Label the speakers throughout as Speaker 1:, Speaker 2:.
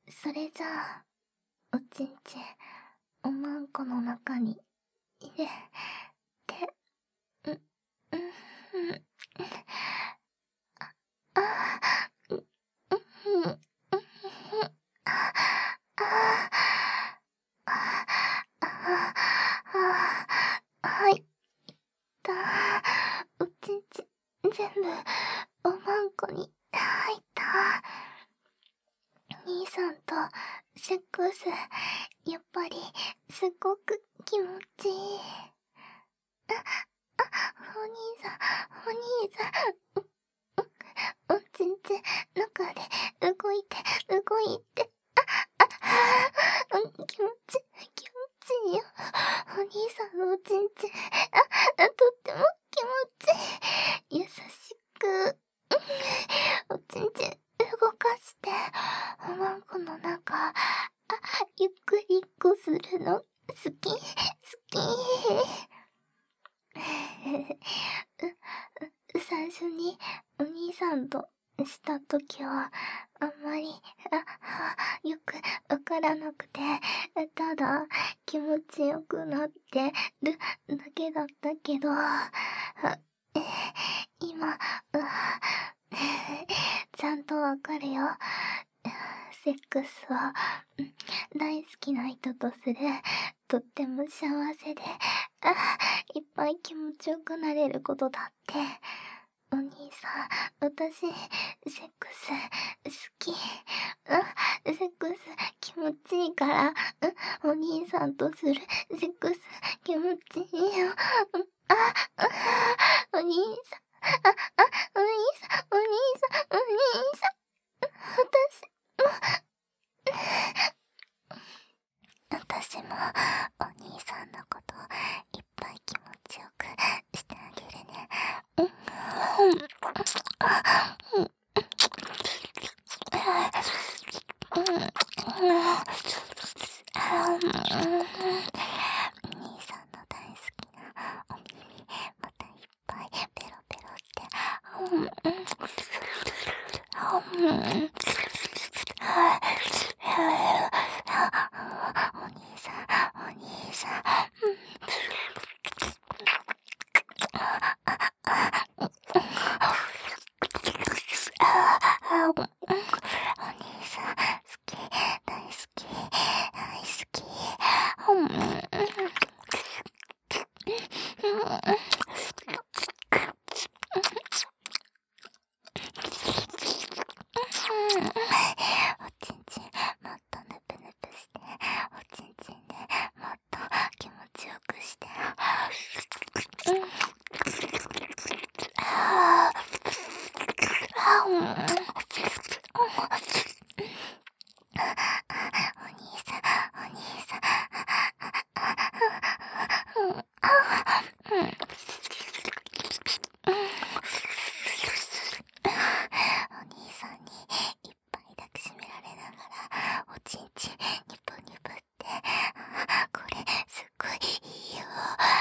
Speaker 1: それじゃあ、おちんちん、おまんこの中に入れて、うん、うん、うん、あ、うん、うん、うん、あ、あ、はい、だ、おちんちん、全部、おまんこに入った。兄さんとセックス、やっぱりすごく気持ちいい。お兄さん、お兄さん、おちんちん中で動いて、動いて、気持ちいいよ。お兄さんのおちんちん、とっても気持ちいい。優しく、おちんちん動かして、おまんこの中、ゆっくりこするの、好き、好き。最初にお兄さんとしたときは、あんまり、よくわからなくて、ただ気持ちよくなってるだけだったけど、今、ちゃんとわかるよ。セックスは、大好きな人とする、とっても幸せで、いっぱい気持ちよくなれることだって。お兄さん、私、セックス、好き。セックス、気持ちいいから、お兄さんとする、セックス、気持ちいいよ。お兄さん、お兄さん、お兄さん、お兄さん、私も、お兄さんのこといっぱい気持ちよくしてあげるね。お兄さんの大好きなお耳、またいっぱいペロペロして。お兄さん、お兄さん。お兄さん、好き、大好き、大好き。おちんちん、もっとぬぷぬぷして、おちんちんでもっと気持ちよくして。お兄さん、お兄さん。お兄さんにいっぱい抱きしめられながら、おちんちんニプニプって、これすっごいいいよ。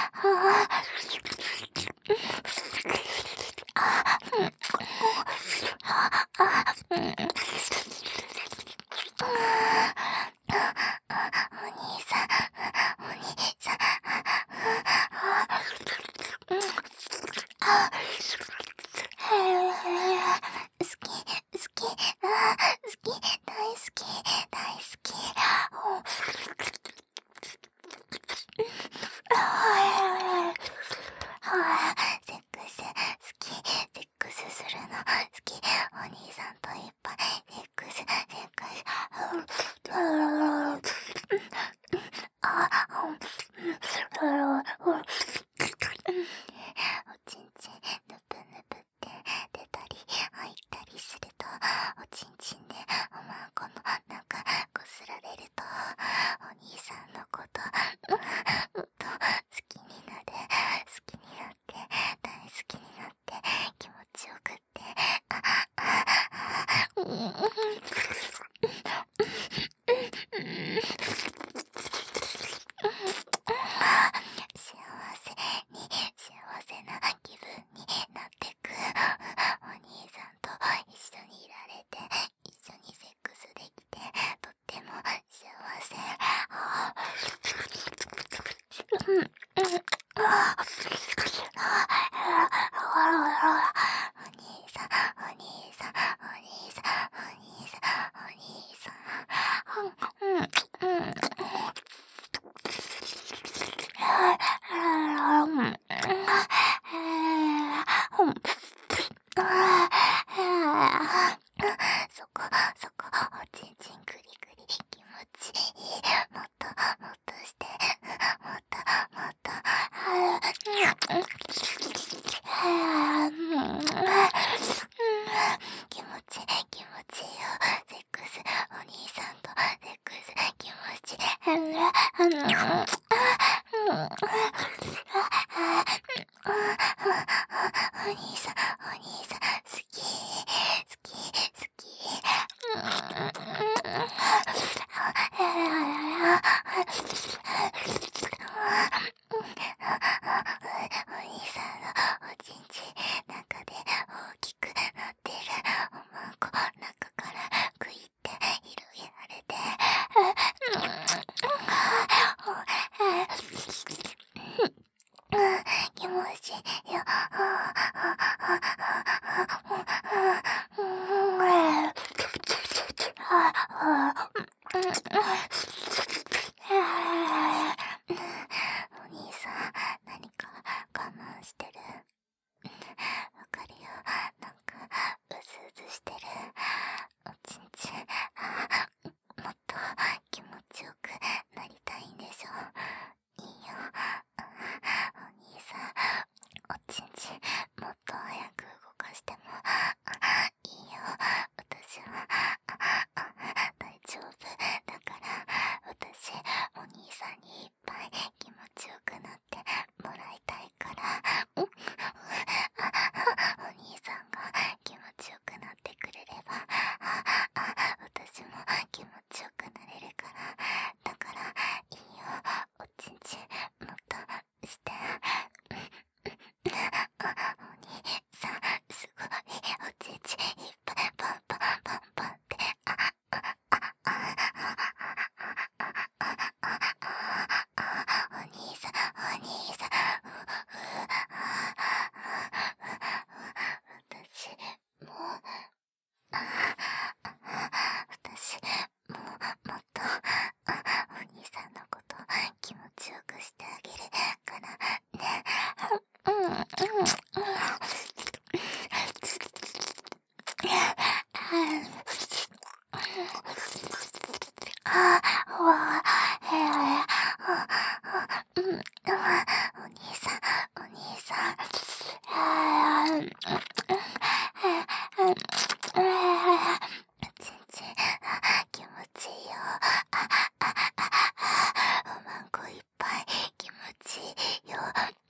Speaker 1: お兄さん、お兄さん。好き、好き、好き、大好き、大好き。セックス、好き、セックスするの、好き。お兄さんといっぱい、セックス、セックス。おちんちん、ぬぷぬぷって出たり入ったりすると、おちんちんでおまんこの中そこ、そこ、おちんちんグリグリ気持ちいい。もっと、もっとして。もっと、もっと。気持ちいい、気持ちいいよ。セックス、お兄さんとセックス、気持ちいい。お兄さん、お兄さん、好き、好き、好き。お兄さんのおちんちん中で大きくなってるおまんこ中からグイって広げられて気持ちいいよ。お兄さん、何か我慢してる。わかるよ。なんか、うずうずしてる。おちんちん、もっと気持ちよくなりたいんでしょ。いいよ。お兄さん、おちんちん、もっと早く動かしてもいいよ。私は大丈夫だから、私、お兄さんにいっぱい気持ちよくなってもらいたいから。お兄さんが気持ちよくなってくれれば、私も気持ちよくなれるから。だから、いいよ。おちんちん、もっとして。お兄さん、すごい、おちんちんいっぱいパンパンパンパンって。お兄さん、お兄さん、私、もう、私、もっと、お兄さんのこと気持ちよくしてあげるからね。お兄さん、お兄さん。ちんちん、気持ちいいよ。おまんこいっぱい気持ちいいよ。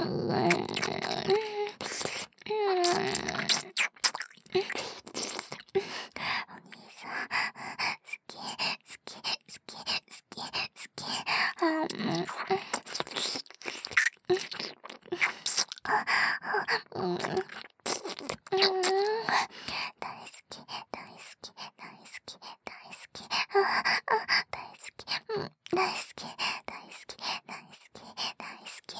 Speaker 1: お兄さん、好き、好き、好き、好き、好き。大好き、大好き、大好き、大好き。大好き、大好き、大好き、大好き、大好き。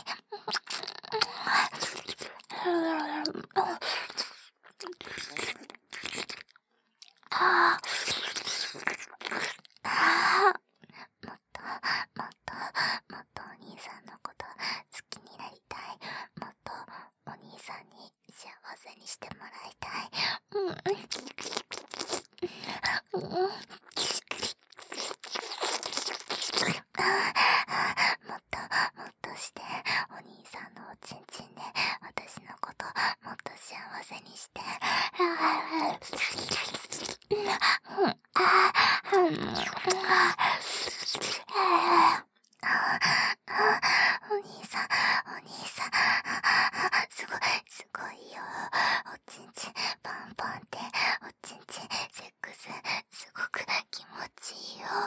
Speaker 1: もっと、もっと、もっとお兄さんのこと好きになりたい。もっとお兄さんに幸せにしてもらいたい。もっと、もっとして、お兄さんのおちんちんで私のこともっと幸せにして。お兄さん、お兄さん、すごい、すごいよ。おちんちん、パンパンって、おちんちん、セックス、すごく気持ちいいよ。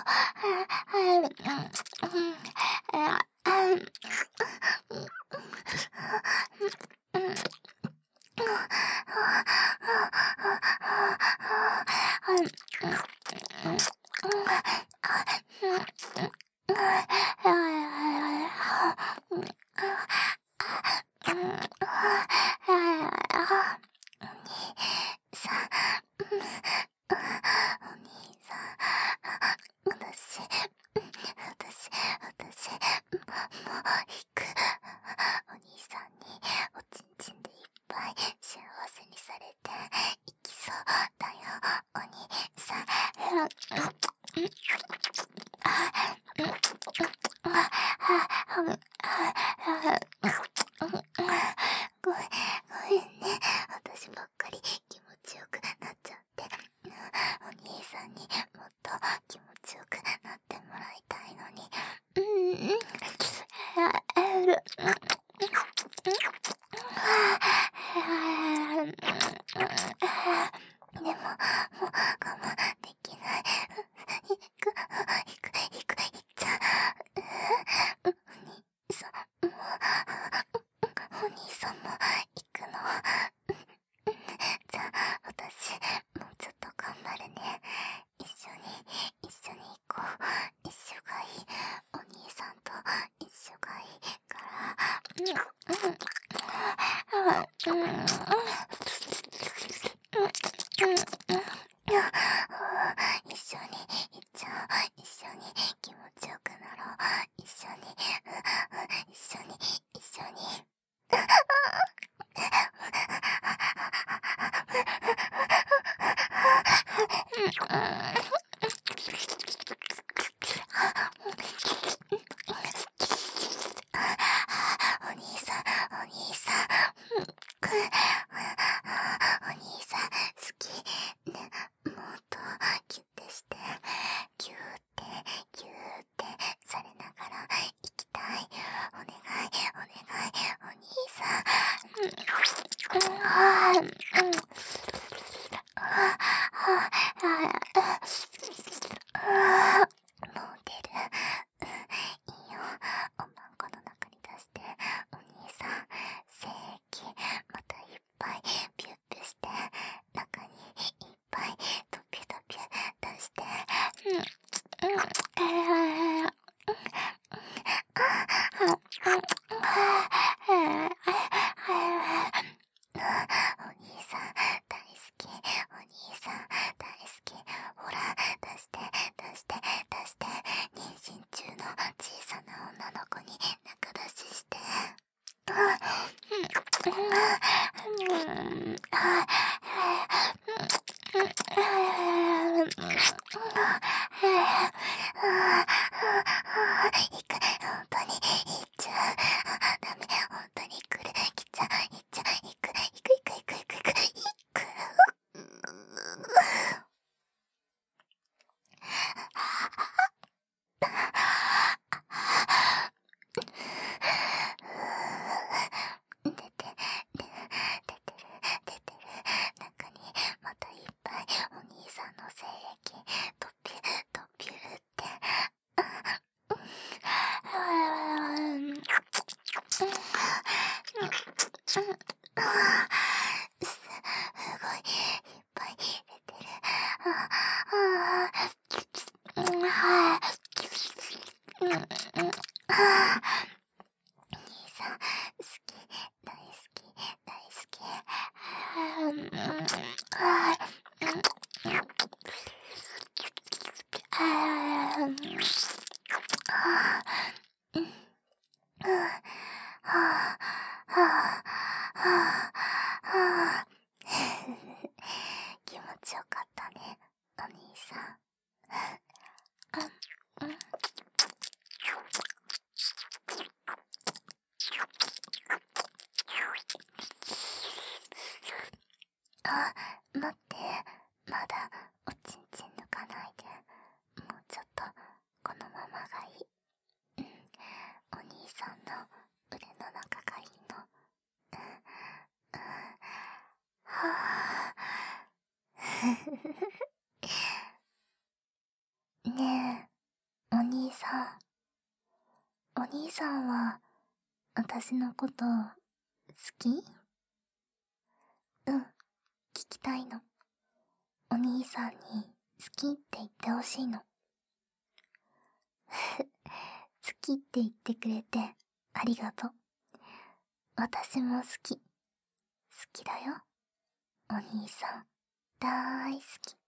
Speaker 1: さん、お兄さん、私、 ごめん、ごめんね。私ばっかり気持ちよくなっちゃって。お兄さんにもっと気持ちよくなってもらいたいのに。でも、もう我慢できない。行っちゃう。お兄さんも、お兄さんも行くの。じゃあ、私、もうちょっと頑張るね。一緒に行こう。一緒がいい。お兄さんと一緒がいいから。一緒に行っちゃおう。一緒に気持ちよくなろう。一緒に、一緒に。お兄さん、お兄さん。お兄さん、好き。ね、もっとキュッてして、キューって、キューってされながら行きたい。お願い、お兄さん。もう出る。いいよ。おまんこの中に出して、お兄さん、精液、またいっぱいピュッピュして、中にいっぱいトピュトピュ出して。お兄さん、大好き。お兄さん、大好き。ほら、出して、出して、出して。妊娠中の小さな女の子に仲出しして。行く、本当に行っちゃう。ダメ、本当に来る、来ちゃう、行っちゃう、行く。出てる、中にまたいっぱいお兄さんの精液、トピュって。すごい、いっぱい出てる。お兄さん、好き、大好き、大好き。気持ちよかったね、お兄さん。あ、待って、まだおちんちん抜かないで。もうちょっとこのままがいい。お兄さんの腕の中がいいの。はぁ。ねえ、お兄さん。お兄さんは私のこと好き？うん、聞きたいの。お兄さんに好きって言ってほしいの。好きって言ってくれてありがとう。私も好き。好きだよ。お兄さん、大好き。